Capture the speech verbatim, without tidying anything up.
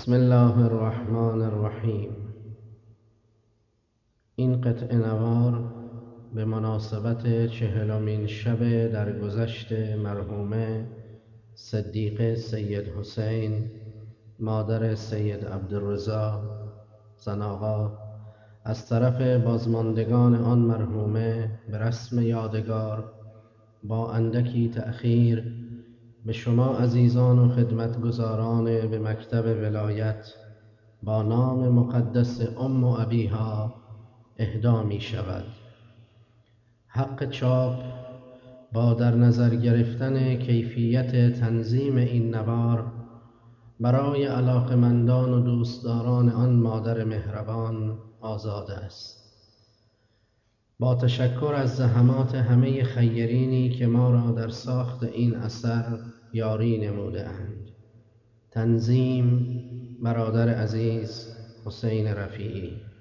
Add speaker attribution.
Speaker 1: بسم الله الرحمن الرحیم. این قطعه نوار به مناسبت چهلمین شب درگذشت مرحومه صدیقه سید حسین مادر سید عبدالرضا زن آقا از طرف بازماندگان آن مرحومه به رسم یادگار با اندکی تأخیر به شما عزیزان و خدمتگزاران به مکتب ولایت با نام مقدس ام و ابیها اهدا می شود. حق چاپ با در نظر گرفتن کیفیت تنظیم این نوار برای علاقمندان و دوستداران آن مادر مهربان آزاد است. با تشکر از زحمات همه خیرینی که ما را در ساخت این اثر یاری نموده اند. تنظیم برادر عزیز حسین رفیعی.